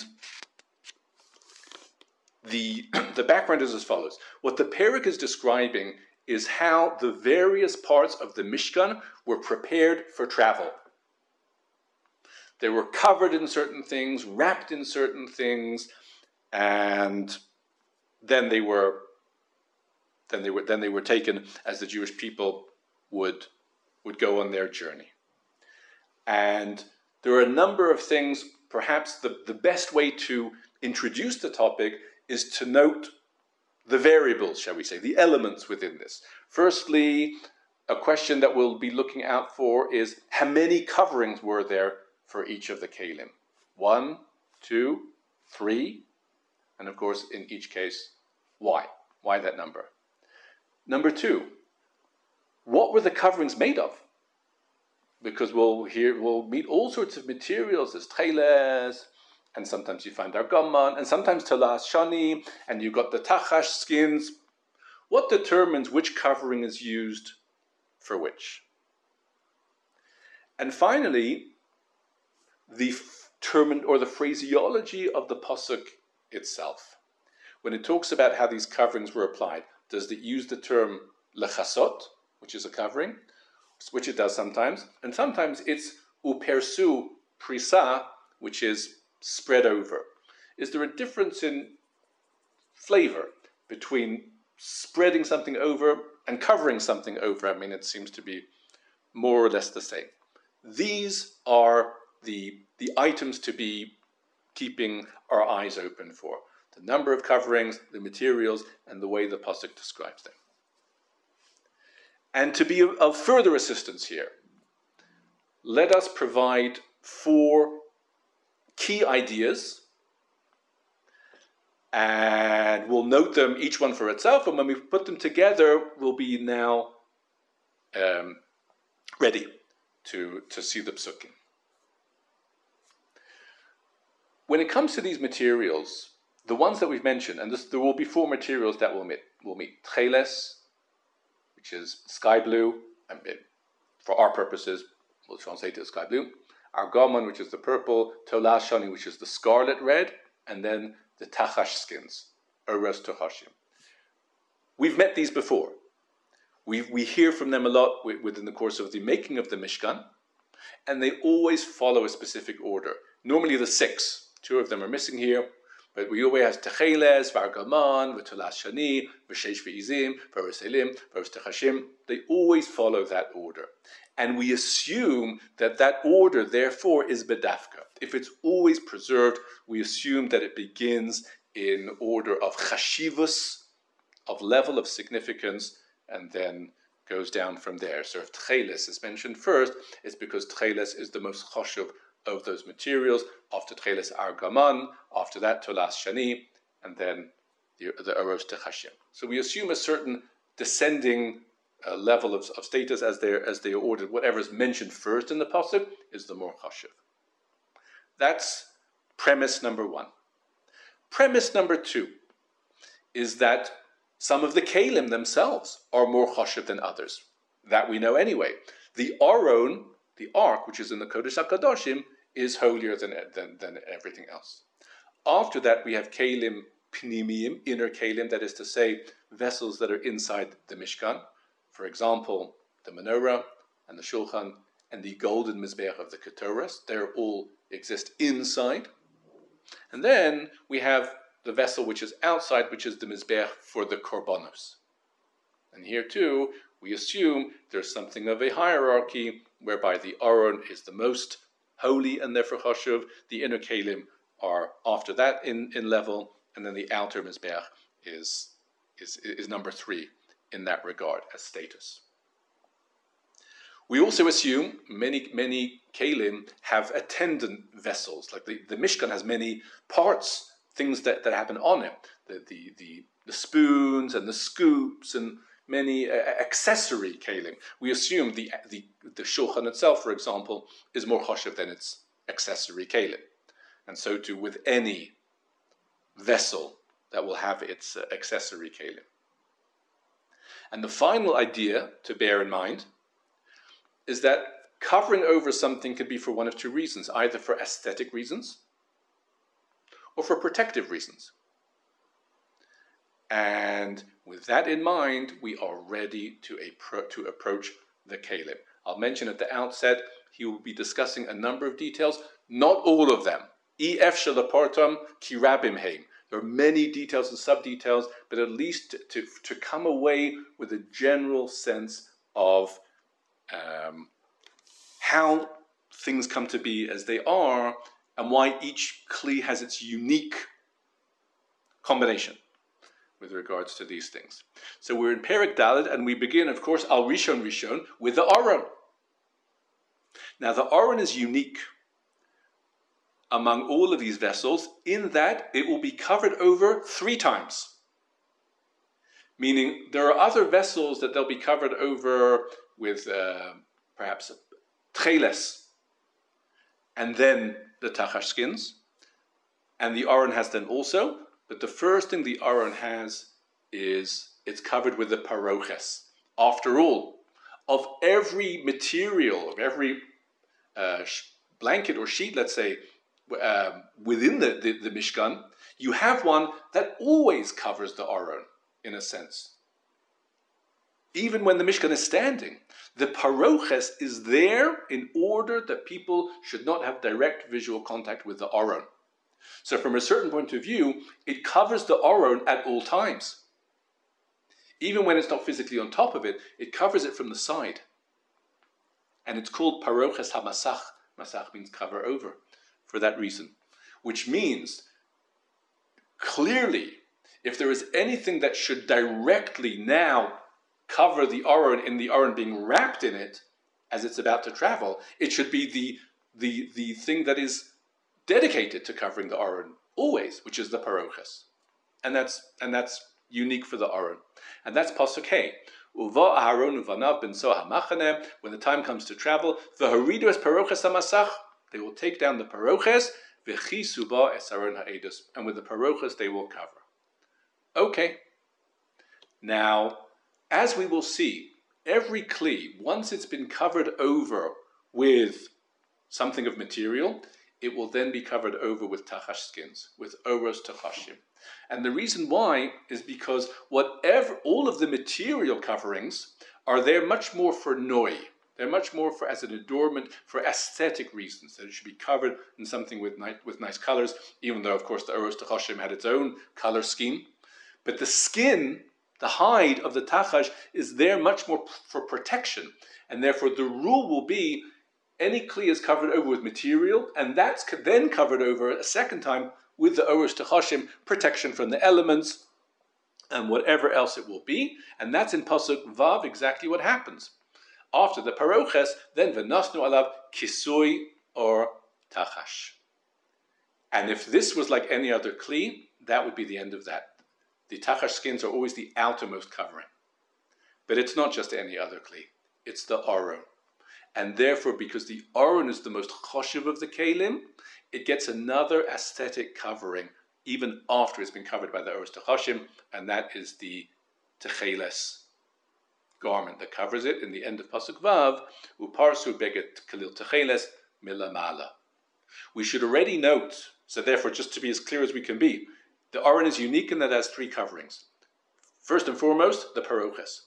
the background is as follows. What the Perek is describing is how the various parts of the Mishkan were prepared for travel. They were covered in certain things, wrapped in certain things, and then they were taken as the Jewish people would go on their journey. And there are a number of things. Perhaps the best way to introduce the topic is to note the variables, shall we say, the elements within this. Firstly, a question that we'll be looking out for is how many coverings were there for each of the kelim? 1, 2, 3, and of course, in each case, why? Why that number? Number 2, what were the coverings made of? Because we'll meet all sorts of materials. There's tcheles, and sometimes you find argaman, and sometimes telas shani, and you've got the tachash skins. What determines which covering is used for which? And finally, the term or the phraseology of the pasuk itself. When it talks about how these coverings were applied, does it use the term lechasot, which is a covering, which it does sometimes, and sometimes it's upersu prisa, which is spread over. Is there a difference in flavor between spreading something over and covering something over? I mean, it seems to be more or less the same. These are the items to be keeping our eyes open for. The number of coverings, the materials, and the way the pasuk describes them. And to be of further assistance here, let us provide 4 key ideas, and we'll note them each one for itself, and when we put them together, we'll be now ready to see the psukim. When it comes to these materials, the ones that we've mentioned, and there will be 4 materials that we'll meet tcheles, which is sky blue, and for our purposes, we'll translate it as sky blue. Argaman, which is the purple. Tolas shani, which is the scarlet red. And then the tachash skins, oros tochashim. We've met these before. We hear from them a lot within the course of the making of the Mishkan, and they always follow a specific order. Normally the 6. 2 of them are missing here. But we always have techeles, vargaman, v'tolas shani, v'sheish v'izim, v'roselim, v'rostechashim. They always follow that order. And we assume that order, therefore, is bedafka. If it's always preserved, we assume that it begins in order of chashivus, of level of significance, and then goes down from there. So if tcheles is mentioned first, it's because tcheles is the most chashuv of those materials. After tcheles argaman, after that tolas shani, and then the oros techashim. So we assume a certain descending level of status as they are ordered. Whatever is mentioned first in the pasuk is the more chashuv. That's premise number 1. Premise number 2 is that some of the kelim themselves are more chashuv than others. That we know anyway. The aron, the ark, which is in the Kodesh HaKadoshim, is holier than everything else. After that, we have kelim pnimiyim, inner kelim, that is to say, vessels that are inside the Mishkan. For example, the menorah and the shulchan and the golden mizbeach of the ketoras. They all exist inside. And then we have the vessel which is outside, which is the mizbeach for the korbanos. And here too, we assume there's something of a hierarchy whereby the aron is the most holy and therefore chashuv. The inner kelim are after that in level, and then the outer mizbeach is number 3 in that regard as status. We also assume many kelim have attendant vessels, like the Mishkan has many parts, things that happen on it, the spoons and the scoops and many accessory kelim. We assume the shulchan itself, for example, is more chashuv than its accessory kelim. And so too with any vessel that will have its accessory kelim. And the final idea to bear in mind is that covering over something could be for one of 2 reasons, either for aesthetic reasons or for protective reasons. And with that in mind, we are ready to approach the Kalim. I'll mention at the outset, he will be discussing a number of details, not all of them. Ef shelapartam kirabim heim. There are many details and sub-details, but at least to come away with a general sense of how things come to be as they are, and why each Kli has its unique combination with regards to these things. So we're in Perek Dalet, and we begin, of course, Al Rishon Rishon, with the Aron. Now, the Aron is unique among all of these vessels in that it will be covered over 3 times. Meaning, there are other vessels that they'll be covered over with perhaps tcheles, and then the tachash skins, and the Aron has them also. But the first thing the Aron has is it's covered with the paroches. After all, of every material, of every blanket or sheet, let's say, within the Mishkan, you have one that always covers the Aron, in a sense. Even when the Mishkan is standing, the paroches is there in order that people should not have direct visual contact with the Aron. So from a certain point of view, it covers the Aron at all times. Even when it's not physically on top of it, it covers it from the side. And it's called paroches hamasach. Masach means cover over, for that reason. Which means, clearly, if there is anything that should directly now cover the Aron in the Aron being wrapped in it as it's about to travel, it should be the thing that is dedicated to covering the Aron always, which is the paroches. And that's unique for the Aron. And that's Pasuk Hey. Uva Aharon uvanav ben so hamachane. When the time comes to travel, v'haridu es paroches hamasach. They will take down the paroches, v'chisu ba es Aron ha'edus. And with the paroches they will cover. Okay. Now, as we will see, every kli, once it's been covered over with something of material, it will then be covered over with tachash skins, with oros tachashim. And the reason why is because all of the material coverings are there much more for noi. They're much more for as an adornment, for aesthetic reasons, that it should be covered in something with nice colors, even though, of course, the oros tachashim had its own color scheme. But the skin, the hide of the tachash, is there much more for protection. And therefore the rule will be any kli is covered over with material, and that's then covered over a second time with the oros tachashim, protection from the elements, and whatever else it will be. And that's in Pasuk Vav exactly what happens. After the paroches, then v'nasnu alav kisui or tachash. And if this was like any other kli, that would be the end of that. The tachash skins are always the outermost covering. But it's not just any other kli. It's the Aron. And therefore, because the Aron is the most choshev of the kelim, it gets another aesthetic covering even after it's been covered by the oros tachashim, and that is the techeles garment that covers it. In the end of Pasuk Vav, uparsu beget kalil techeles milamala. We should already note, so therefore, just to be as clear as we can be, the Aron is unique in that it has 3 coverings. First and foremost, the paroches,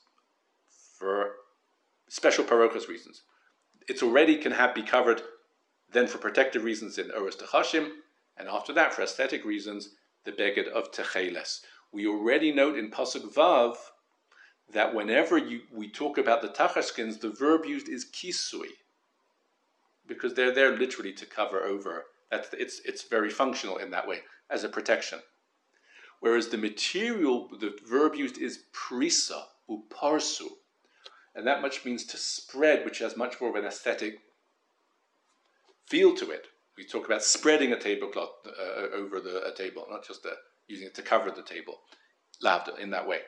for special paroches reasons. It already can be covered then for protective reasons in oros tachashim, and after that, for aesthetic reasons, the beged of techeles. We already note in Pasuk Vav that whenever we talk about the tachash skins, the verb used is kisui, because they're there literally to cover over. It's very functional in that way, as a protection. Whereas the material, the verb used is prisa, uparsu, and that much means to spread, which has much more of an aesthetic feel to it. We talk about spreading a tablecloth over a table, not just using it to cover the table, lavda, in that way.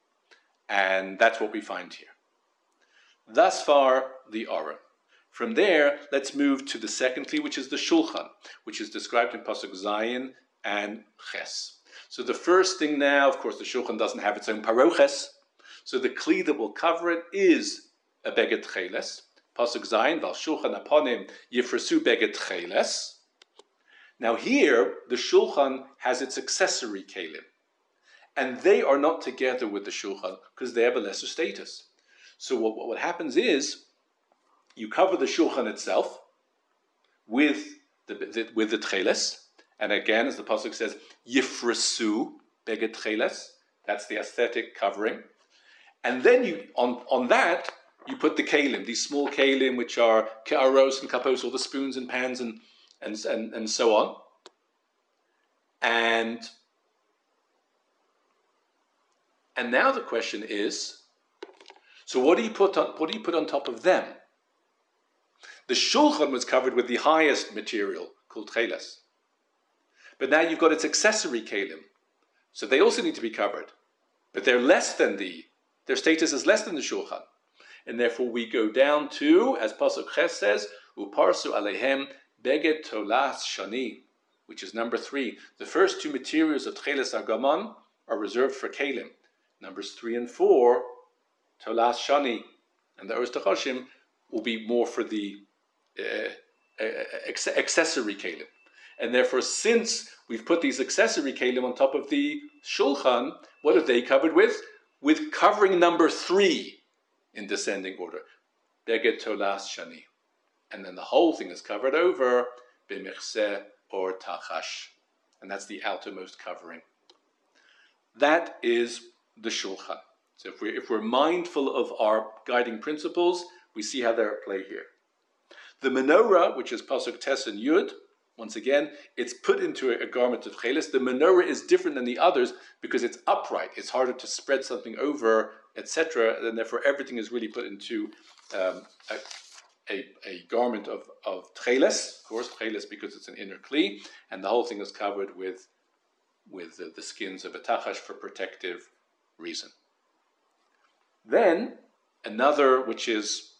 And that's what we find here. Thus far, the Aron. From there, let's move to the second kli, which is the Shulchan, which is described in Pasuk Zayin and Ches. So the first thing now, of course, the Shulchan doesn't have its own paroches, so the kli that will cover it is a beged tcheles. Pasuk Zayin, Val Shulchan Aponim Yifrasu beged tcheles. Now here, the Shulchan has its accessory kelim. and they are not together with the shulchan because they have a lesser status. So what happens is you cover the shulchan itself with the tcheles, and again, as the pasuk says, yifrasu beged tcheles. That's the aesthetic covering, and then you on that you put the kalim, these small kalim, which are ke'aros and kapos, all the spoons and pans and so on, and now the question is, so what do you put on top of them? The shulchan was covered with the highest material called tcheles, but now you've got its accessory kalim, so they also need to be covered, but they're less than their status is less than the shulchan, and therefore we go down to, as pasuk ches says, uparsu alehem beged tolas shani, which is number 3. The first 2 materials of tcheles argaman are reserved for kalim. Numbers 3 and 4, tolas shani, and the Oros Tachashim will be more for the accessory kalim. And therefore, since we've put these accessory kalim on top of the shulchan, what are they covered with? With covering number 3 in descending order, beged tolas shani. And then the whole thing is covered over b'michseh or tachash. And that's the outermost covering. That is the shulchan. So if we're mindful of our guiding principles, we see how they're at play here. The menorah, which is pasuk tes and yud, once again, it's put into a garment of tcheles. The menorah is different than the others because it's upright. It's harder to spread something over, etc. And therefore, everything is really put into a garment of tcheles. Of course, tcheles because it's an inner kli, and the whole thing is covered with the skins of a tachash for protective reason. Then another, which is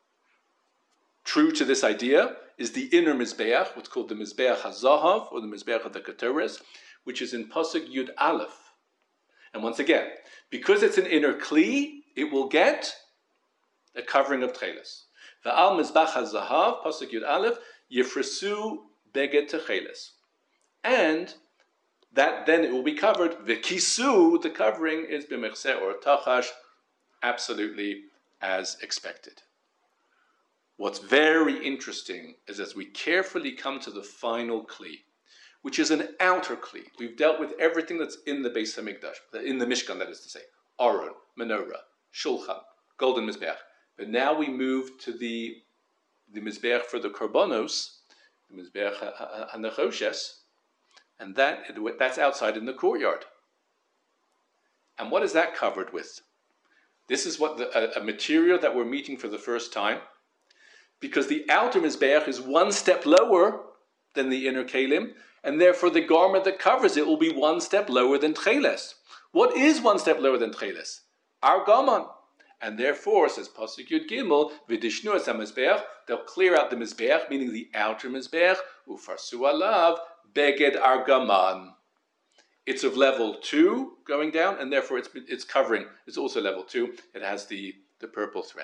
true to this idea, is the inner mizbeach, what's called the mizbeach hazahav, or the mizbeach of the ketores, which is in pasuk yud aleph. And once again, because it's an inner kli, it will get a covering of tcheles. Va'al mizbeach hazahav, pasuk yud aleph, yifresu beged techeles. And that then it will be covered. V'kisu, the covering is b'mechseh or tachash, absolutely as expected. What's very interesting is as we carefully come to the final kli, which is an outer kli. We've dealt with everything that's in the Beis Hamikdash, in the Mishkan, that is to say, Aron, Menorah, Shulchan, Golden Mizbeach. But now we move to the Mizbeach for the Korbanos, the Mizbeach HaNechoshes, and that's outside in the courtyard. And what is that covered with? This is what a material that we're meeting for the first time, because the outer Mizbeach is one step lower than the inner Kalim, and therefore the garment that covers it will be one step lower than Tcheles. What is one step lower than Tcheles? Argaman. And therefore, says Pasuk Yud Gimel, V'dishnu es HaMizbeach, they'll clear out the Mizbeach, meaning the outer Mizbeach, Ufarsu alav, Beged Argaman. It's of level 2 going down, and therefore it's covering. It's also level 2. It has the purple thread.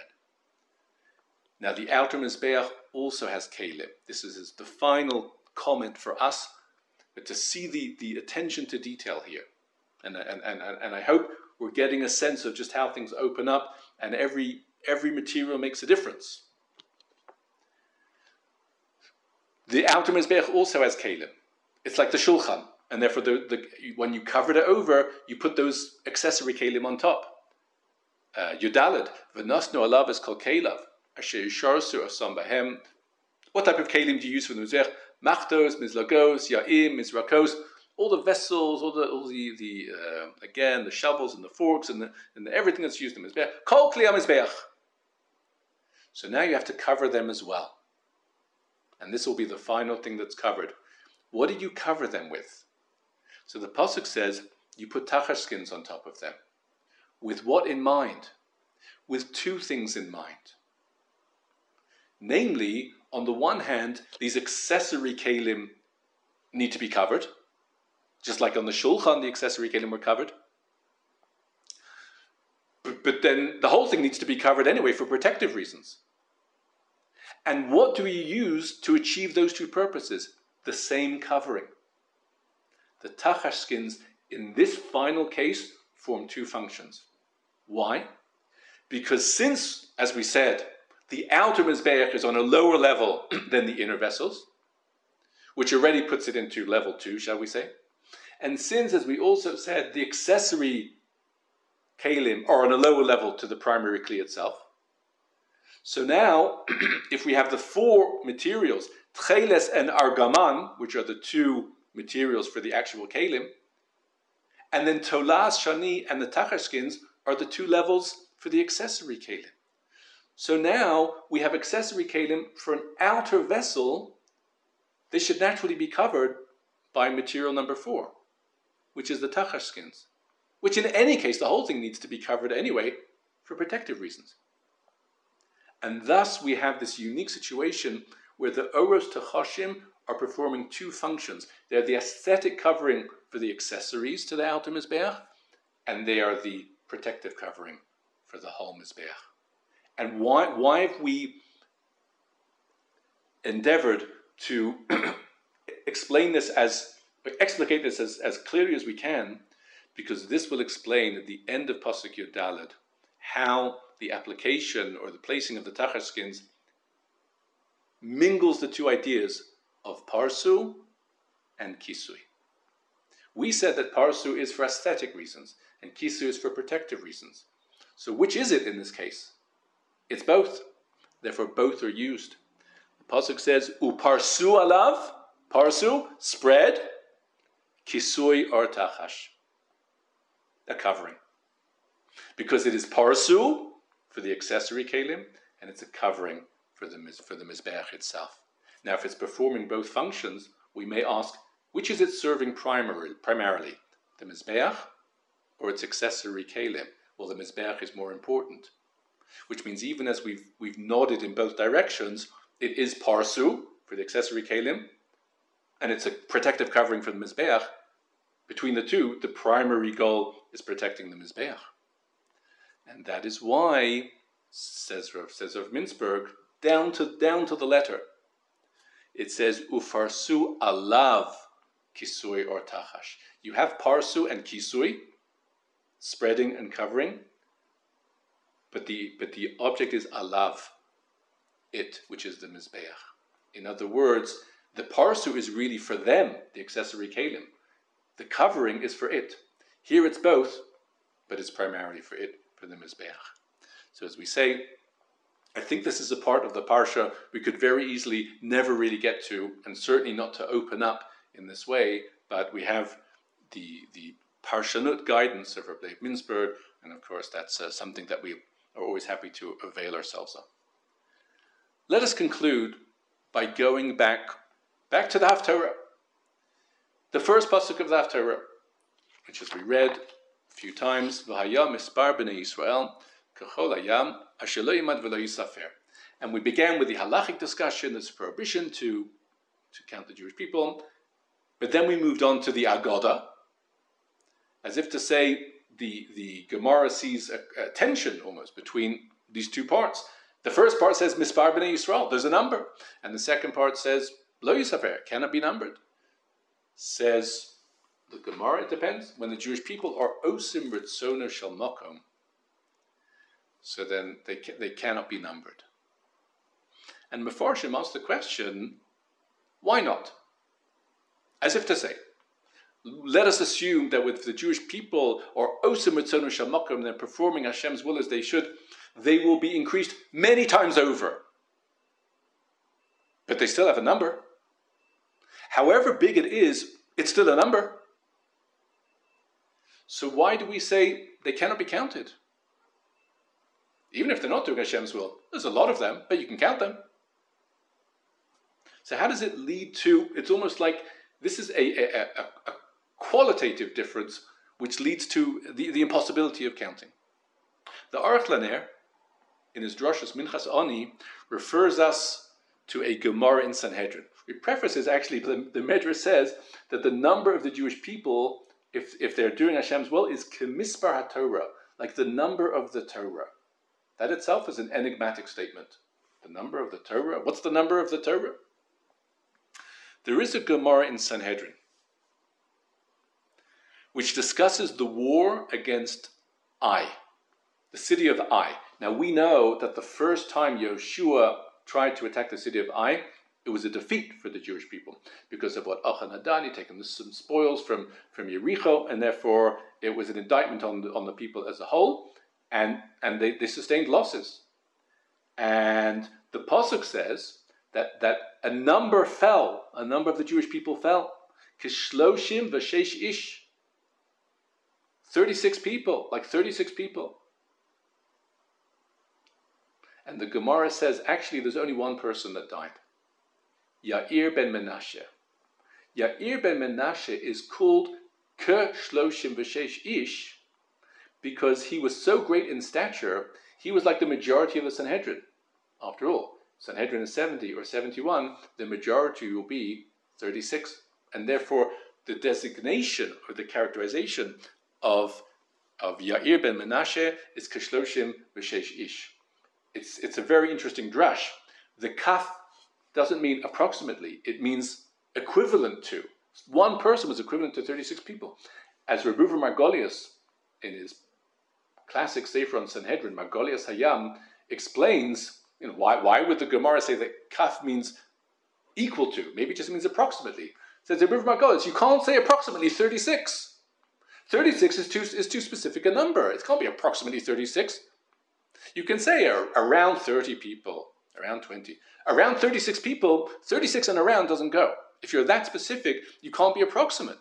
Now the outer Mizbeach also has Kalim. This is the final comment for us, but to see the attention to detail here. And I hope we're getting a sense of just how things open up, and every material makes a difference. The outer Mizbeach also has Kalim. It's like the Shulchan, and therefore when you covered it over, you put those accessory Kalim on top. Yudalad, V'nasnu alav is called Kalav. What type of kalim do you use for the mizbeach? Machtos, mizlagos, ya'im, mizrakos, all the vessels, all the again the shovels and the forks and everything that's used in the mizbeach. Kol kli mizbeach. So now you have to cover them as well, and this will be the final thing that's covered. What did you cover them with? So the pasuk says you put tachash skins on top of them. With what in mind? With 2 things in mind. Namely, on the one hand, these accessory kalim need to be covered, just like on the Shulchan, the accessory kalim were covered. But then the whole thing needs to be covered anyway for protective reasons. And what do we use to achieve those 2 purposes? The same covering. The tachash skins in this final case, form two functions. Why? Because since, as we said, the outer Mizbeach is on a lower level than the inner vessels, which already puts it into level 2, shall we say, and since, as we also said, the accessory Kalim are on a lower level to the primary Kli itself, so now, if we have the four materials, Tcheles and Argaman, which are the two materials for the actual Kalim, and then Tolaz, Shani, and the Tachar skins are the two levels for the accessory Kalim. So now we have accessory Kalim for an outer vessel. They should naturally be covered by material number 4, which is the Tachar skins, which in any case, the whole thing needs to be covered anyway for protective reasons. And thus we have this unique situation where the Oros Techoshim are performing two functions. They're the aesthetic covering for the accessories to the outer Mizbeach, and they are the protective covering for the whole Mizbeach. And why have we endeavored to explicate this as clearly as we can? Because this will explain at the end of Pasuk Yud Daled how the application or the placing of the Tachar skins mingles the two ideas of Parsu and Kisui. We said that Parsu is for aesthetic reasons and Kisui is for protective reasons. So which is it in this case? It's both. Therefore both are used. The Pasuk says, Uparsu alav, Parsu, spread, Kisui or Tachash, a covering. Because it is Parsu for the accessory Kalim, and it's a covering for the Mizbeach itself. Now, if it's performing both functions, we may ask, which is it serving primarily? The Mizbeach or its accessory Kalim? Well, the Mizbeach is more important. Which means even as we've nodded in both directions, it is Parsu for the accessory Kalim, and it's a protective covering for the Mizbeach. Between the two, the primary goal is protecting the Mizbeach. And that is why, says Rav Mintzberg, down to the letter, it says, Ufarsu alav kisui or tachash. You have parsu and kisui, spreading and covering, but the object is alav, it, which is the Mizbeach. In other words, the parsu is really for them, the accessory Kalim. The covering is for it. Here it's both, but it's primarily for it, for the Mizbeach. So as we say, I think this is a part of the Parsha we could very easily never really get to, and certainly not to open up in this way, but we have the Parshanut guidance of Rabbi Mintzberg, and of course that's something that we are always happy to avail ourselves of. Let us conclude by going back to the Haftarah. The first pasuk of the Haftarah, which as we read a few times, V'haya mispar b'nei Yisrael k'chol hayam asher lo yimad v'lo yisafer. And we began with the halachic discussion, this prohibition to count the Jewish people, but then we moved on to the Agoda, as if to say the Gemara sees a tension almost between these two parts. The first part says mispar b'nei Yisrael, there's a number, and the second part says lo yisafer, cannot be numbered. Says the Gemara, it depends. When the Jewish people are osim ritzono shel makom, so then they cannot be numbered. And Mefarshim asks the question, why not? As if to say, let us assume that with the Jewish people are osim ritzono shel makom, they're performing Hashem's will as they should, they will be increased many times over. But they still have a number. However big it is, it's still a number. So why do we say they cannot be counted? Even if they're not doing Hashem's will, there's a lot of them, but you can count them. So how does it lead to, it's almost like this is a qualitative difference which leads to the impossibility of counting. The Aruch Laner, in his Drashos Minchas Ani, refers us to a Gemara in Sanhedrin. He prefaces actually, the Medrash says that the number of the Jewish people, if they're doing Hashem's will, is kemispar HaTorah, like the number of the Torah. That itself is an enigmatic statement. The number of the Torah? What's the number of the Torah? There is a Gemara in Sanhedrin, which discusses the war against Ai, the city of Ai. Now we know that the first time Yoshua tried to attack the city of Ai, it was a defeat for the Jewish people because of what Achan had done. He'd taken some spoils from Yericho, and therefore it was an indictment on the people as a whole, and they sustained losses. And the Pasuk says that a number of the Jewish people fell. Kishloshim v'sheish ish. 36 people. And the Gemara says, actually, there's only one person that died. Yair ben Menashe. Yair ben Menashe is called Ke Shloshim v'sheish ish because he was so great in stature, he was like the majority of the Sanhedrin. After all, Sanhedrin is 70 or 71, the majority will be 36. And therefore, the designation or the characterization of Yair ben Menashe is Ke Shloshim v'sheish ish. It's a very interesting drash. The kaf doesn't mean approximately, it means equivalent to. One person was equivalent to 36 people. As Rebbe Margolius, in his classic Sefer on Sanhedrin, Margolius Hayam, explains, why would the Gemara say that kaf means equal to? Maybe it just means approximately. Says Rebbe Margolius, you can't say approximately 36. 36 is too specific a number. It can't be approximately 36. You can say around 30 people, around 20. Around 36 people, 36 and around doesn't go. If you're that specific, you can't be approximate.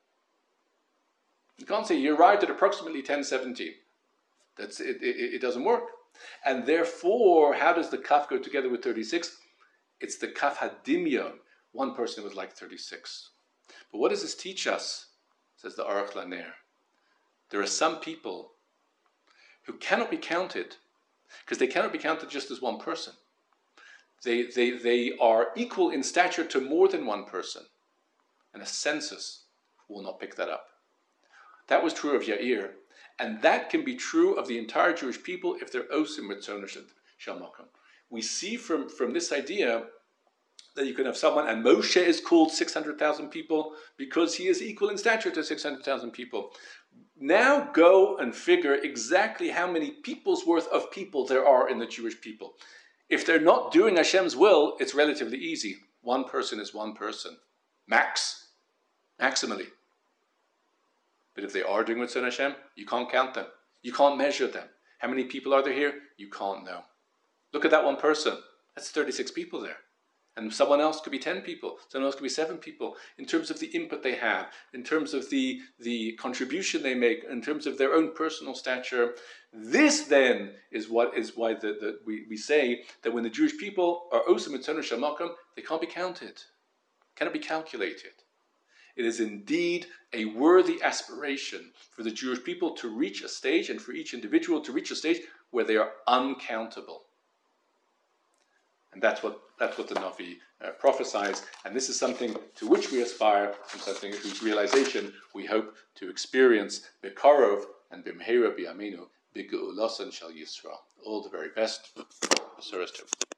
You can't say you arrived at approximately 10:17. It doesn't work. And therefore, how does the kaf go together with 36? It's the kaf hadimyon. One person was like 36. But what does this teach us? Says the Aruch Laner. There are some people who cannot be counted because they cannot be counted just as one person. They are equal in stature to more than one person. And a census will not pick that up. That was true of Yair. And that can be true of the entire Jewish people if they're osim ritzon shel makom. We see from this idea that you can have someone, and Moshe is called 600,000 people because he is equal in stature to 600,000 people. Now go and figure exactly how many people's worth of people there are in the Jewish people. If they're not doing Hashem's will, it's relatively easy. One person is one person. Maximally. But if they are doing Ritzon Hashem, you can't count them. You can't measure them. How many people are there here? You can't know. Look at that one person. That's 36 people there. And someone else could be 10 people. Someone else could be 7 people. In terms of the input they have, in terms of the contribution they make, in terms of their own personal stature. This then is why we say that when the Jewish people are osim ritzon shel makom, they can't be counted. Cannot be calculated. It is indeed a worthy aspiration for the Jewish people to reach a stage, and for each individual to reach a stage where they are uncountable. And that's what the Navi prophesies, and this is something to which we aspire, and something whose realization we hope to experience bekarov and b'mheira b'yameinu b'geulasan shel Yisrael. All the very best.